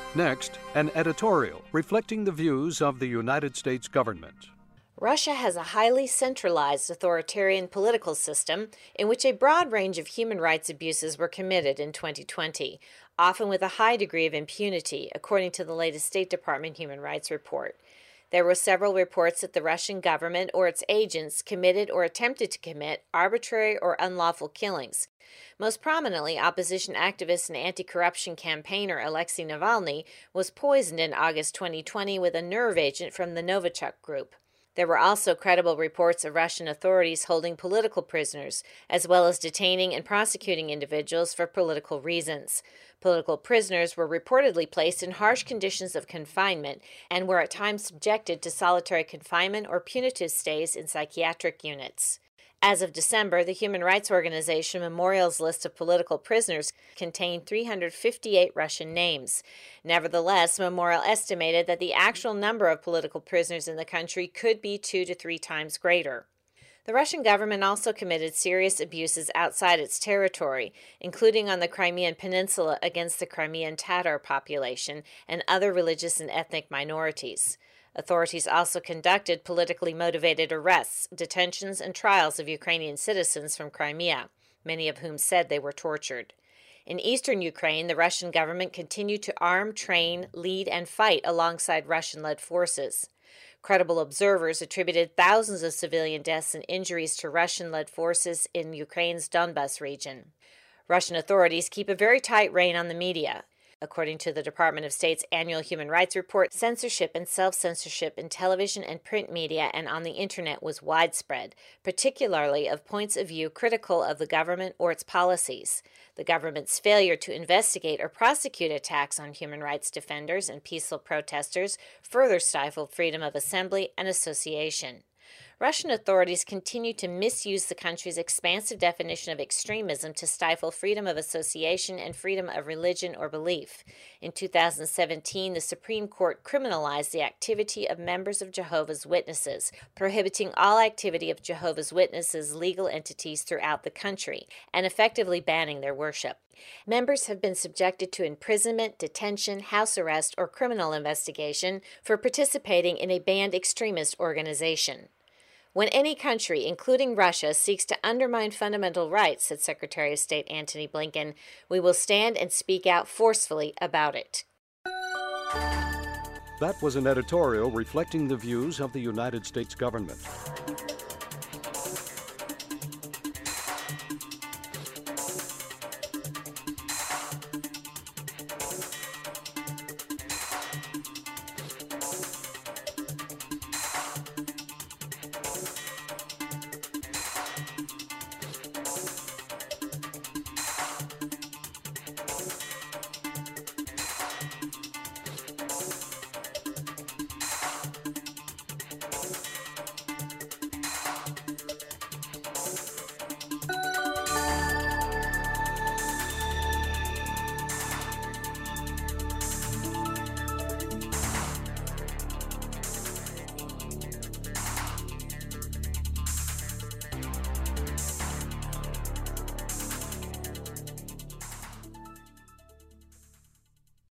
Next, an editorial reflecting the views of the United States government. Russia has a highly centralized authoritarian political system in which a broad range of human rights abuses were committed in 2020, often with a high degree of impunity, according to the latest State Department Human Rights Report. There were several reports that the Russian government or its agents committed or attempted to commit arbitrary or unlawful killings. Most prominently, opposition activist and anti-corruption campaigner Alexei Navalny was poisoned in August 2020 with a nerve agent from the Novichok group. There were also credible reports of Russian authorities holding political prisoners, as well as detaining and prosecuting individuals for political reasons. Political prisoners were reportedly placed in harsh conditions of confinement and were at times subjected to solitary confinement or punitive stays in psychiatric units. As of December, the human rights organization Memorial's list of political prisoners contained 358 Russian names. Nevertheless, Memorial estimated that the actual number of political prisoners in the country could be 2 to 3 times greater. The Russian government also committed serious abuses outside its territory, including on the Crimean Peninsula against the Crimean Tatar population and other religious and ethnic minorities. Authorities also conducted politically motivated arrests, detentions, and trials of Ukrainian citizens from Crimea, many of whom said they were tortured. In eastern Ukraine, the Russian government continued to arm, train, lead, and fight alongside Russian-led forces. Credible observers attributed thousands of civilian deaths and injuries to Russian-led forces in Ukraine's Donbas region. Russian authorities keep a very tight rein on the media. According to the Department of State's annual Human Rights Report, censorship and self-censorship in television and print media and on the Internet was widespread, particularly of points of view critical of the government or its policies. The government's failure to investigate or prosecute attacks on human rights defenders and peaceful protesters further stifled freedom of assembly and association. Russian authorities continue to misuse the country's expansive definition of extremism to stifle freedom of association and freedom of religion or belief. In 2017, the Supreme Court criminalized the activity of members of Jehovah's Witnesses, prohibiting all activity of Jehovah's Witnesses legal entities throughout the country, and effectively banning their worship. Members have been subjected to imprisonment, detention, house arrest, or criminal investigation for participating in a banned extremist organization. When any country, including Russia, seeks to undermine fundamental rights, said Secretary of State Antony Blinken, we will stand and speak out forcefully about it. That was an editorial reflecting the views of the United States government.